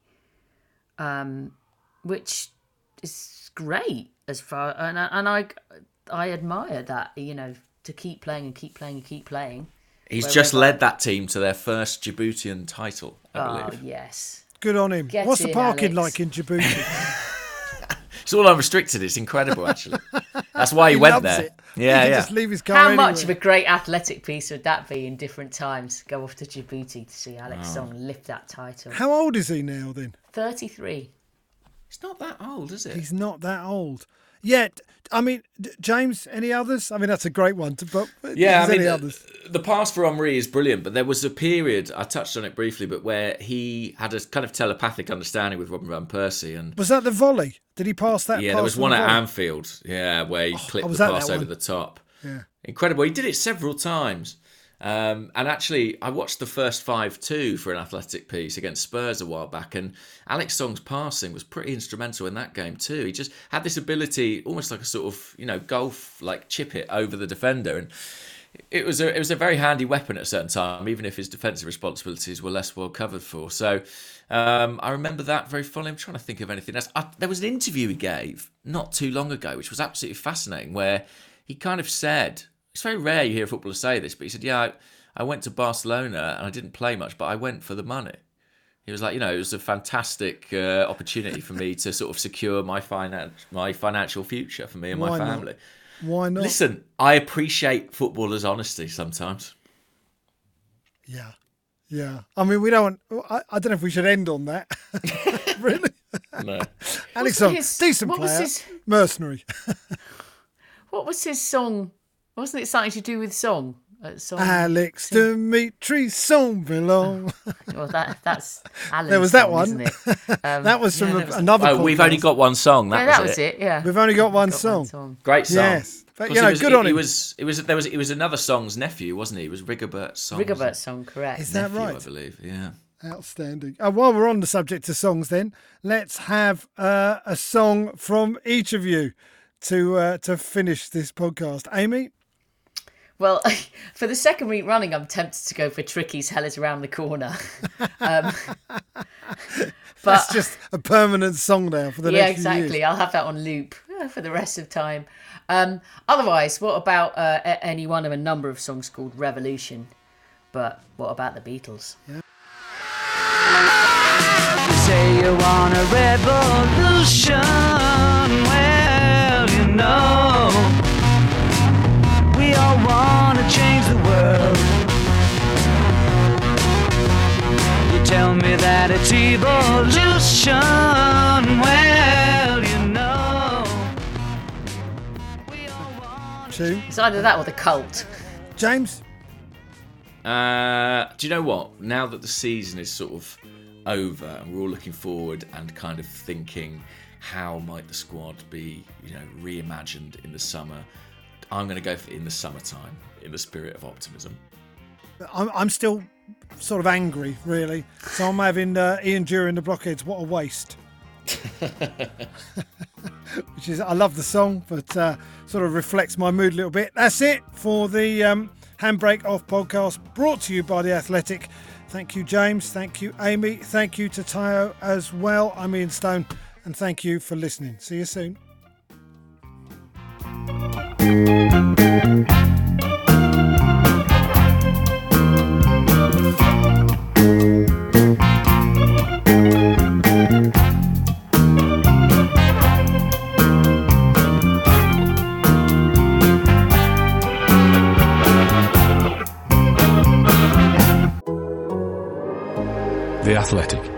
um, which is great as far and I, and I I admire that, you know, to keep playing and keep playing and keep playing. He's Wherever- just led that team to their first Djiboutian title, I Oh believe. yes. Good on him. Get What's the in, parking Alex. like in Djibouti? It's all unrestricted. It's incredible, actually. That's why he, He went loves there. it. Yeah, he can yeah. just leave his car How anywhere. much of a great athletic piece would that be in different times? Go off to Djibouti to see Alex Song lift that title. How old is he now then? thirty-three. It's not that old, is it? He's not that old. Yet, I mean, D- James, any others? I mean, that's a great one. To, but Yeah, is I mean, any the, others? the pass for Henry is brilliant, but there was a period, I touched on it briefly, but where he had a kind of telepathic understanding with Robin Van Persie. And Was that the volley? Did he pass that? yeah, pass there was from one the at volley? Anfield, yeah, where he I clipped was the at pass that over one. the top. Yeah. Incredible. He did it several times. Um, and actually, I watched the first five two for an athletic piece against Spurs a while back, and Alex Song's passing was pretty instrumental in that game too. He just had this ability, almost like a sort of, you know, golf, like chip it over the defender, and it was a it was a very handy weapon at a certain time, even if his defensive responsibilities were less well covered for. So um, I remember that very fondly. I'm trying to think of anything else. I, there was an interview he gave not too long ago, which was absolutely fascinating, where he kind of said, it's very rare you hear a footballer say this, but he said, yeah, I, I went to Barcelona and I didn't play much, but I went for the money. He was like, you know, it was a fantastic uh, opportunity for me to sort of secure my finan- my financial future for me and my Why not? family. Why not? Listen, I appreciate footballers' honesty sometimes. Yeah. Yeah. I mean, we don't want, I, I don't know if we should end on that. Really? No. Alex What's Song, his- decent what was player. his- Mercenary. What was his song? Wasn't it something to do with song? Uh, song Alex Dimitri Sonvilon. Well, that that's Alan's There was that song, one. isn't it? Um, That was from yeah, a- there was- another Oh, we've podcast. only got one song. That Yeah, was that was it. Yeah, We've only got one Got song. one song. Great song. Yes. But, Because you know, it was, good it, on it him. was, it was, there was, it was another song's nephew, wasn't he? It was Rigobert's song. Rigobert's song, correct. Is that nephew, right? I believe. Yeah. Outstanding. Uh, while we're on the subject of songs, then let's have uh, a song from each of you to uh, to finish this podcast. Amy, Well, for the second week running, I'm tempted to go for Tricky's Hell is Around the Corner. um, but that's just a permanent song now for the yeah, next few years. exactly. I'll have that on loop uh, for the rest of time. Um, otherwise, what about uh, a- any one of a number of songs called Revolution? But what about the Beatles? You say you want a revolution, well, you know, we all want to change the world. You tell me that it's evolution, well, you know, we all want Two. It's either that or the Cult. James, Uh, do you know what? Now that the season is sort of over and we're all looking forward and kind of thinking, how might the squad be, you know, reimagined in the summer? I'm going to go for in the summertime, in the spirit of optimism. I'm, I'm still sort of angry, really. So I'm having uh, Ian during the Blockheads. What a waste. Which is, I love the song, but uh, sort of reflects my mood a little bit. That's it for the um, Handbrake Off podcast, brought to you by The Athletic. Thank you, James. Thank you, Amy. Thank you to Tayo as well. I'm Ian Stone, and thank you for listening. See you soon. The Athletic.